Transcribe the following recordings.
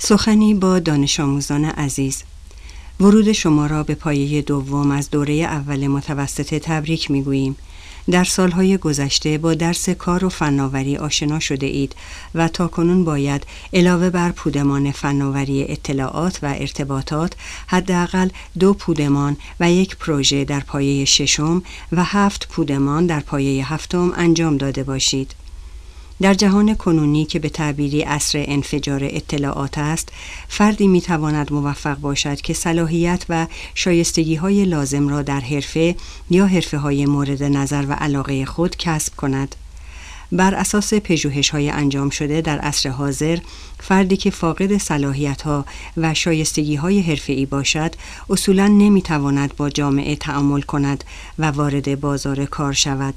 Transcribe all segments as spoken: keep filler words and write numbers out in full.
سخنی با دانش آموزان عزیز. ورود شما را به پایه دوم از دوره اول متوسطه تبریک می گوییم. در سالهای گذشته با درس کار و فناوری آشنا شده اید و تاکنون باید علاوه بر پودمان فناوری اطلاعات و ارتباطات حداقل دو پودمان و یک پروژه در پایه ششم و هفت پودمان در پایه هفتم انجام داده باشید. در جهان کنونی که به تعبیری عصر انفجار اطلاعات است، فردی میتواند موفق باشد که صلاحیت و شایستگی‌های لازم را در حرفه یا حرفه‌های مورد نظر و علاقه خود کسب کند. بر اساس پژوهش‌های انجام شده در عصر حاضر، فردی که فاقد صلاحیت‌ها و شایستگی‌های حرفه‌ای باشد، اصولاً نمیتواند با جامعه تعامل کند و وارد بازار کار شود.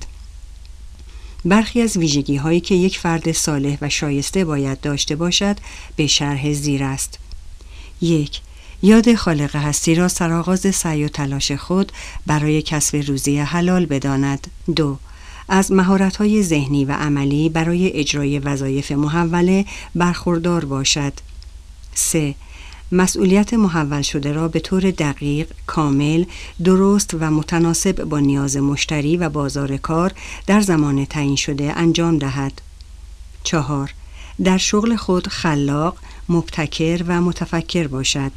برخی از ویژگی هایی که یک فرد صالح و شایسته باید داشته باشد به شرح زیر است. یک، یاد خالق هستی را سرآغاز سعی و تلاش خود برای کسب روزی حلال بداند. دو، از مهارت‌های ذهنی و عملی برای اجرای وظایف محوله برخوردار باشد. سه، مسئولیت محول شده را به طور دقیق، کامل، درست و متناسب با نیاز مشتری و بازار کار در زمان تعیین شده انجام دهد. چهار، در شغل خود خلاق، مبتکر و متفکر باشد.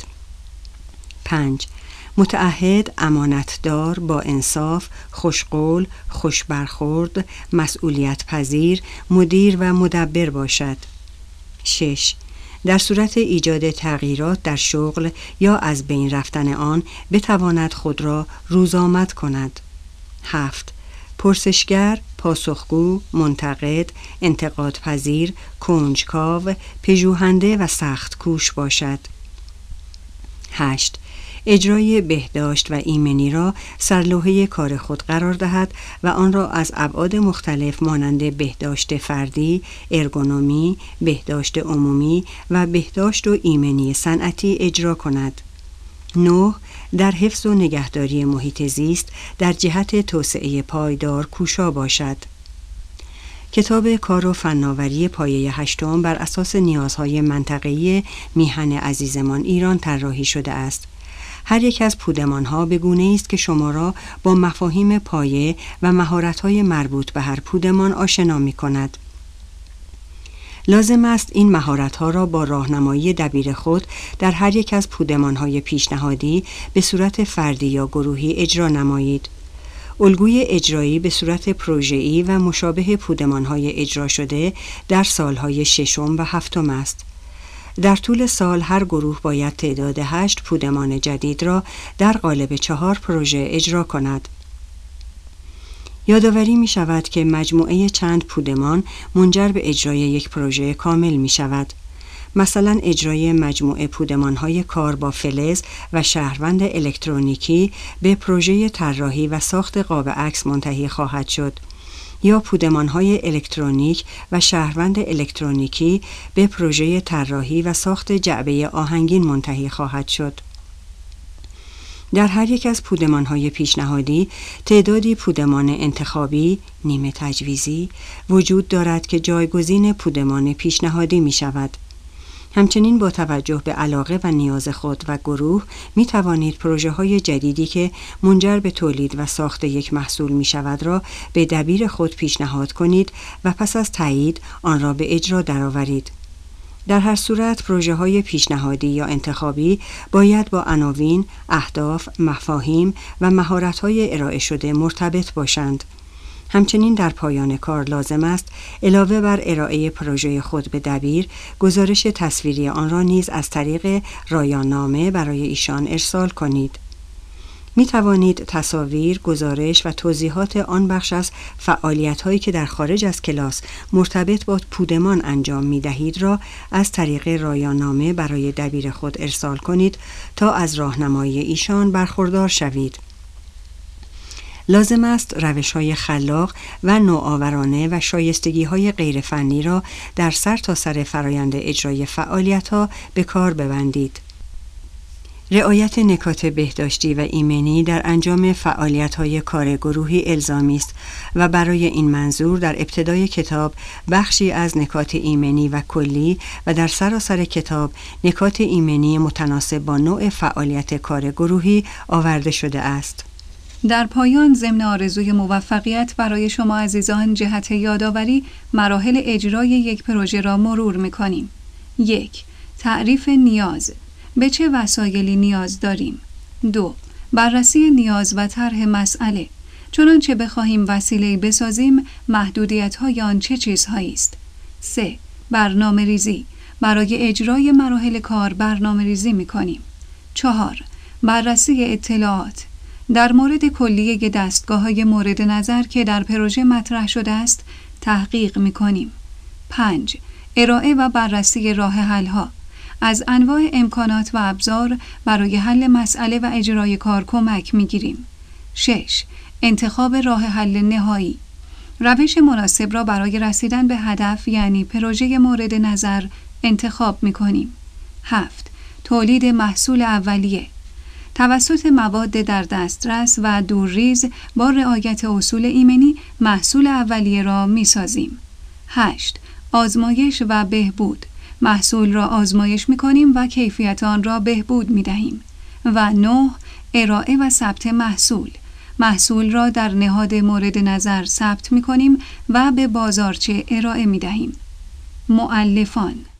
پنج، متعهد، امانتدار، با انصاف، خوشقول، خوشبرخورد، مسئولیت پذیر، مدیر و مدبر باشد. شش، در صورت ایجاد تغییرات در شغل یا از بین رفتن آن بتواند خود را روزآمد کند. هفت، پرسشگر، پاسخگو، منتقد، انتقاد پذیر، کنجکاو، پژوهنده و سخت کوش باشد. هشت، اجرای بهداشت و ایمنی را سرلوحه کار خود قرار دهد و آن را از ابعاد مختلف مانند بهداشت فردی، ارگونومی، بهداشت عمومی و بهداشت و ایمنی صنعتی اجرا کند. نه، در حفظ و نگهداری محیط زیست در جهت توسعه پایدار کوشا باشد. کتاب کار و فناوری پایه هشتم بر اساس نیازهای منطقه‌ای میهن عزیزمان ایران طراحی شده است. هر یک از پودمان‌ها به گونه‌ای است که شما را با مفاهیم پایه و مهارت‌های مربوط به هر پودمان آشنا می‌کند. لازم است این مهارت‌ها را با راهنمایی دبیر خود در هر یک از پودمان‌های پیشنهادی به صورت فردی یا گروهی اجرا نمایید. الگوی اجرایی به صورت پروژه‌ای و مشابه پودمان‌های اجرا شده در سال‌های ششم و هفتم است. در طول سال هر گروه باید تعداد هشت پودمان جدید را در قالب چهار پروژه اجرا کند. یادآوری می شود که مجموعه چند پودمان منجر به اجرای یک پروژه کامل می شود. مثلا اجرای مجموعه پودمان‌های کار با فلز و شهروند الکترونیکی به پروژه طراحی و ساخت قاب عکس منتهی خواهد شد، یا پودمان‌های الکترونیک و شهروند الکترونیکی به پروژه طراحی و ساخت جعبه آهنگین منتهی خواهد شد. در هر یک از پودمان‌های پیشنهادی تعدادی پودمان انتخابی، نیمه تجویزی وجود دارد که جایگزین پودمان پیشنهادی می شود. همچنین با توجه به علاقه و نیاز خود و گروه می توانید پروژه های جدیدی که منجر به تولید و ساخت یک محصول می شود را به دبیر خود پیشنهاد کنید و پس از تایید آن را به اجرا درآورید. در هر صورت پروژه های پیشنهادی یا انتخابی باید با عناوین، اهداف، مفاهیم و مهارت های ارائه شده مرتبط باشند. همچنین در پایان کار لازم است علاوه بر ارائه پروژه خود به دبیر، گزارش تصویری آن را نیز از طریق رایاننامه برای ایشان ارسال کنید. می توانید تصاویر، گزارش و توضیحات آن بخش از فعالیت‌هایی که در خارج از کلاس مرتبط با پودمان انجام می دهید را از طریق رایاننامه برای دبیر خود ارسال کنید تا از راهنمایی ایشان برخوردار شوید. لازم است روش‌های خلاق و نوآورانه و شایستگی‌های غیرفنی را در سر تا سر فرایند اجرای فعالیت‌ها به کار ببندید. رعایت نکات بهداشتی و ایمنی در انجام فعالیت‌های کار گروهی الزامی است و برای این منظور در ابتدای کتاب بخشی از نکات ایمنی و کلی و در سراسر کتاب نکات ایمنی متناسب با نوع فعالیت کار گروهی آورده شده است. در پایان ضمن آرزوی موفقیت برای شما عزیزان جهت یادآوری مراحل اجرای یک پروژه را مرور می‌کنیم. یک. تعریف نیاز. به چه وسایلی نیاز داریم؟ دو. بررسی نیاز و طرح مسئله. چنانچه بخواهیم وسیله‌ای بسازیم، محدودیت‌های آن چه چیزهایی است؟ سه. برنامه ریزی. برای اجرای مراحل کار برنامه ریزی می‌کنیم. چهار. بررسی اطلاعات. در مورد کلیه دستگاه‌های مورد نظر که در پروژه مطرح شده است، تحقیق می‌کنیم. پنج. ارائه و بررسی راه حل‌ها. از انواع امکانات و ابزار برای حل مسئله و اجرای کار کمک می‌گیریم. شش. انتخاب راه حل نهایی. روش مناسب را برای رسیدن به هدف یعنی پروژه مورد نظر انتخاب می‌کنیم. هفت. تولید محصول اولیه. توسط مواد در دسترس و دورریز با رعایت اصول ایمنی محصول اولیه را می‌سازیم. هشت. آزمایش و بهبود. محصول را آزمایش می‌کنیم و کیفیت آن را بهبود می‌دهیم. و نه. ارائه و ثبت محصول. محصول را در نهاد مورد نظر ثبت می‌کنیم و به بازارچه ارائه می‌دهیم. مؤلفان